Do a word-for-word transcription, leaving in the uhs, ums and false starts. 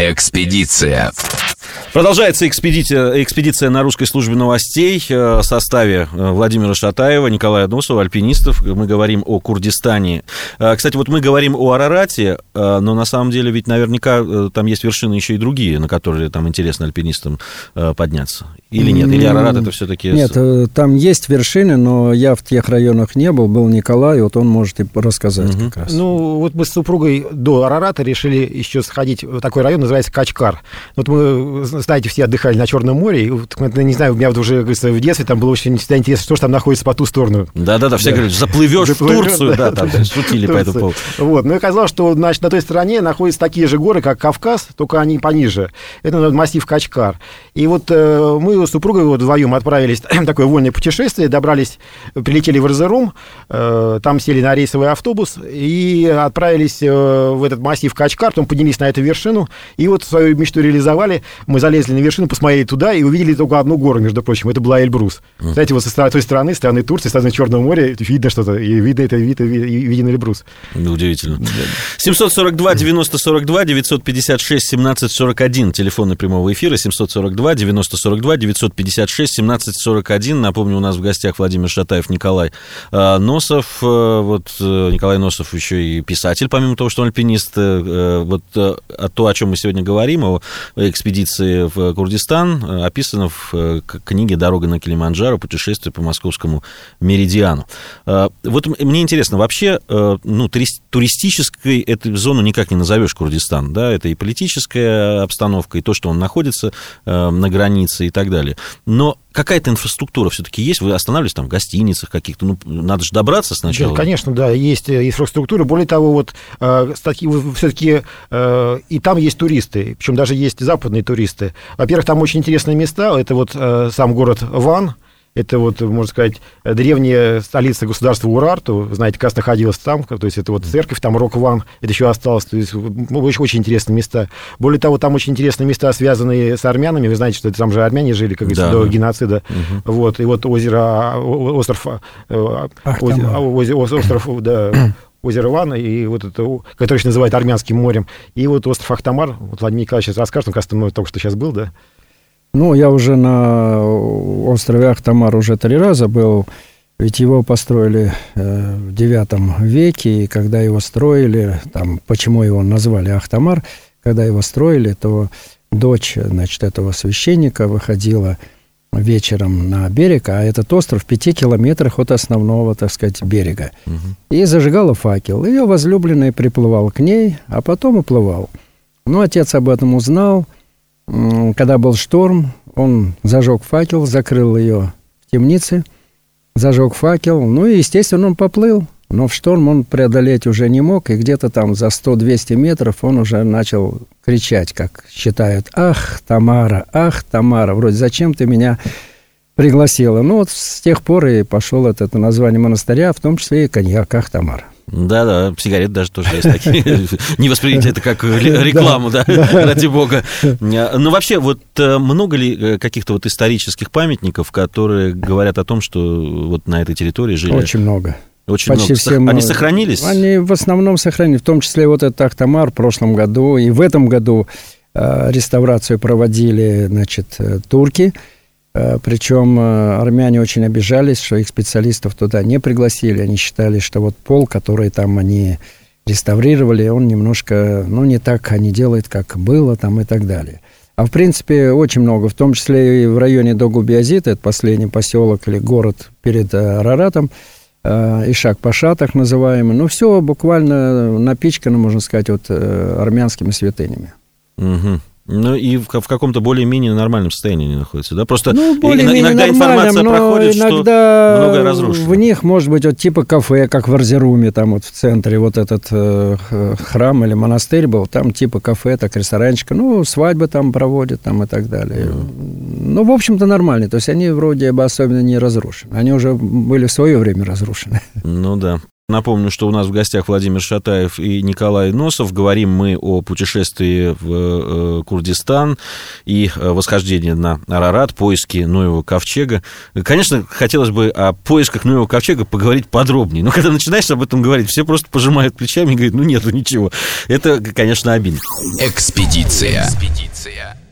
Экспедиция. Продолжается экспедиция, экспедиция на русской службе новостей в составе Владимира Шатаева, Николая Носова, альпинистов. Мы говорим о Курдистане. Кстати, вот мы говорим о Арарате, но на самом деле ведь наверняка там есть вершины еще и другие, на которые там интересно альпинистам подняться. Или нет? Или Арарат это все-таки... Нет, там есть вершины, но я в тех районах не был. Был Николай, вот он может и рассказать угу. как раз. Ну, вот мы с супругой до Арарата решили еще сходить в такой район, называется Качкар. Вот мы, знаете, все отдыхали на Черном море. И, вот, не знаю, у меня вот уже, говорится, в детстве там было очень всегда интересно, что же там находится по ту сторону. Да-да-да, все да. говорят, заплывешь в Турцию, да, там шутили по этому поводу. Вот, ну и оказалось, что, значит, на той стороне находятся такие же горы, как Кавказ, только они пониже. Это массив Качкар. И вот э, мы с супругой вот вдвоем отправились в такое вольное путешествие, добрались, прилетели в Эрзерум, э, там сели на рейсовый автобус и отправились э, в этот массив Качкар, потом поднялись на эту вершину, и вот свою мечту реализовали. Мы залезли на вершину, посмотрели туда и увидели только одну гору, между прочим, это была Эльбрус. Uh-huh. Знаете, вот со той стороны, со стороны Турции, со стороны Черного моря, видно что-то, и видно это, видно, виден Эльбрус. Удивительно. семьсот сорок два девяносто сорок два девятьсот пятьдесят шесть семнадцать сорок один, телефон прямого эфира, семьсот сорок два девяносто сорок два девятьсот пятьдесят шесть семнадцать сорок один. Напомню, у нас в гостях Владимир Шатаев, Николай Носов. Вот Николай Носов еще и писатель, помимо того, что он альпинист. Вот то, о чем мы сегодня говорим, о экспедиции в Курдистан, описано в книге «Дорога на Килиманджаро. Путешествие по московскому меридиану». Вот мне интересно, вообще, ну, туристической эту зону никак не назовешь Курдистан, да, это и политическая обстановка, и то, что он находится на границе и так далее. Но какая-то инфраструктура все-таки есть? Вы останавливались там в гостиницах каких-то? Ну, надо же добраться сначала. Да, конечно, да, есть инфраструктура. Более того, вот э, все-таки э, и там есть туристы, причем даже есть западные туристы. Во-первых, там очень интересные места. Это вот э, сам город Ван. Это вот, можно сказать, древняя столица государства Урарту. Знаете, как раз находилась там. То есть это вот церковь, там Рок-Ван, это еще осталось. То есть очень, очень интересные места. Более того, там очень интересные места, связанные с армянами. Вы знаете, что там же армяне жили, как говорится, да, до геноцида. Угу. Вот, и вот озеро, остров, озеро, остров, да, озеро Ван, и вот это, который еще называют Армянским морем. И вот остров Ахтамар. Вот Владимир Николаевич сейчас расскажет, он, кажется, только что сейчас был, да? Ну, я уже на острове Ахтамар уже три раза был, ведь его построили э, в девятом веке, и когда его строили, там, почему его назвали Ахтамар, когда его строили, то дочь, значит, этого священника выходила вечером на берег, а этот остров в пяти километрах от основного, так сказать, берега, угу. и зажигала факел. Ее возлюбленный приплывал к ней, а потом уплывал. Ну, отец об этом узнал. Когда был шторм, он зажег факел, закрыл ее в темнице, зажег факел, ну и, естественно, он поплыл. Но в шторм он преодолеть уже не мог, и где-то там за сто-двести метров он уже начал кричать, как считают: «Ах, Тамара, ах, Тамара, вроде зачем ты меня пригласила?» Ну вот с тех пор и пошел это, это название монастыря, в том числе и коньяк «Ах, Тамара». Да-да, сигареты даже тоже есть такие. Не воспринимайте это как рекламу, да, ради бога. Но вообще, вот много ли каких-то вот исторических памятников, которые говорят о том, что вот на этой территории жили? Очень много. Очень Почти много. Всем... Они сохранились? Они в основном сохранились, в том числе вот этот Ахтамар в прошлом году, и в этом году э, реставрацию проводили, значит, турки. Причем армяне очень обижались, что их специалистов туда не пригласили. Они считали, что вот пол, который там они реставрировали, он немножко, ну, не так они делают, как было там и так далее. А в принципе очень много, в том числе и в районе Догу-Биязита, это последний поселок или город перед Араратом, Ишак-Паша, так называемый. Ну, все буквально напичкано, можно сказать, вот армянскими святынями. Угу. Ну, и в, в каком-то более-менее нормальном состоянии они находятся, да? Просто ну, иногда информация проходит, иногда что многое разрушено. В них, может быть, вот типа кафе, как в Эрзеруме, там вот в центре вот этот э, храм или монастырь был, там типа кафе, так ресторанчик, ну, свадьбы там проводят там и так далее. Mm. Ну, в общем-то, нормально. То есть они вроде бы особенно не разрушены. Они уже были в свое время разрушены. Ну, да. Напомню, что у нас в гостях Владимир Шатаев и Николай Носов. Говорим мы о путешествии в Курдистан и восхождении на Арарат, поиске Ноева ковчега. Конечно, хотелось бы о поисках Ноева ковчега поговорить подробнее. Но когда начинаешь об этом говорить, все просто пожимают плечами и говорят, ну нету ничего. Это, конечно, обидно. Экспедиция. Экспедиция.